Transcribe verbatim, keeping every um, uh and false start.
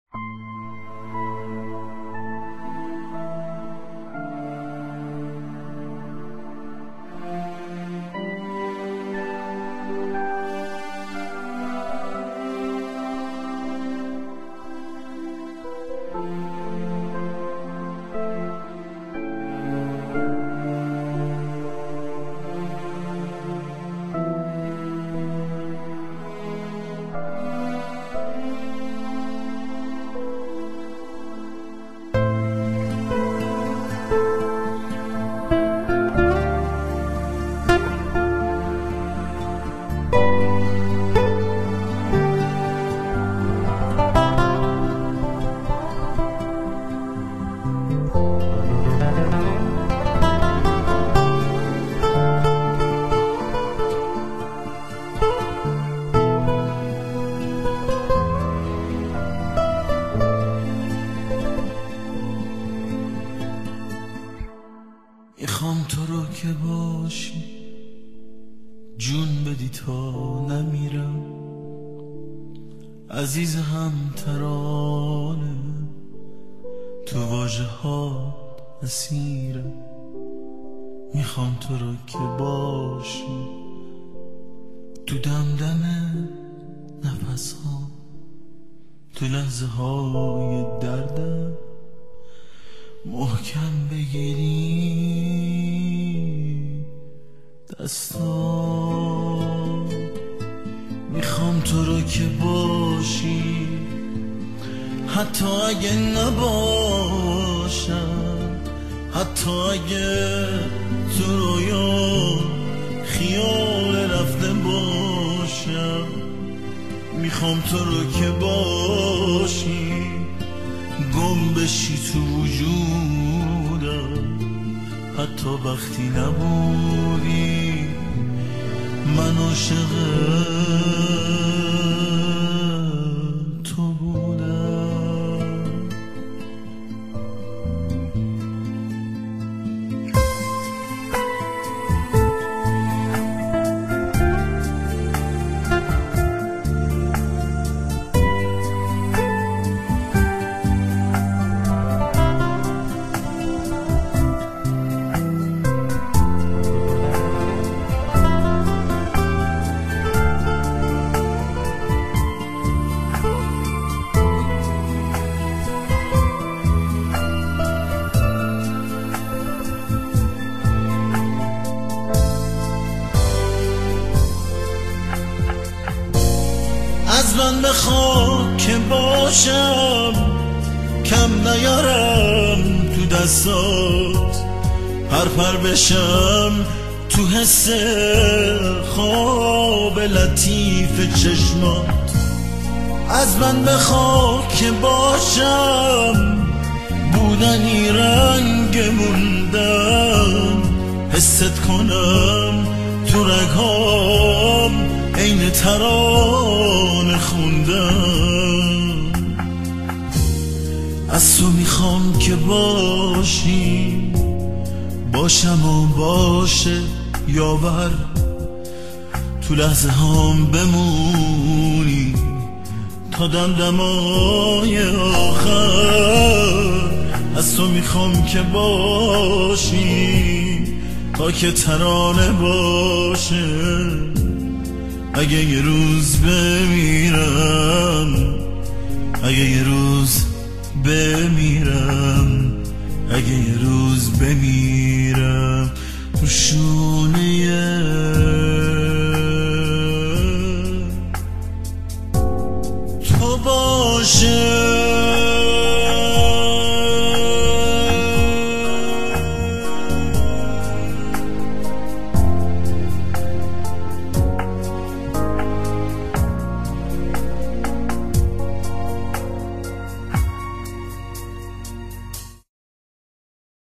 میخوام تو رو که باشی، جون بدی تا نمیرم، عزیز هم ترانه تو واژه ها اسیرم. میخوام تو رو که باشی، تو دمدم نفس ها، تو لحظه های دردم محکم بگیری دستام. میخوام تو رو که باشی، حتی اگه نباشم، حتی اگه تو رویا خیال رفته باشم. میخوام تو رو که باشی، گم بشی تو وجودم، حتی وقتی نبودی من عاشق تو بودم. از من بخواه که باشم، کم نیارم تو دستات، پرپر بشم تو حس خواب لطیف چشمات. از من بخواه که باشم، بودنی رنگ موندم، حست کنم تو رگهام عین ترانه خوندم. از تو میخوام که باشی، باشم و باشه یاور، تو لحظه هام بمونی تا دمدمای آخر. از تو میخوام که باشی تا که ترانه باشه. اگه یه روز بمیرم، اگه یه روز بمیرم، اگه یه روز بمیرم تو شونه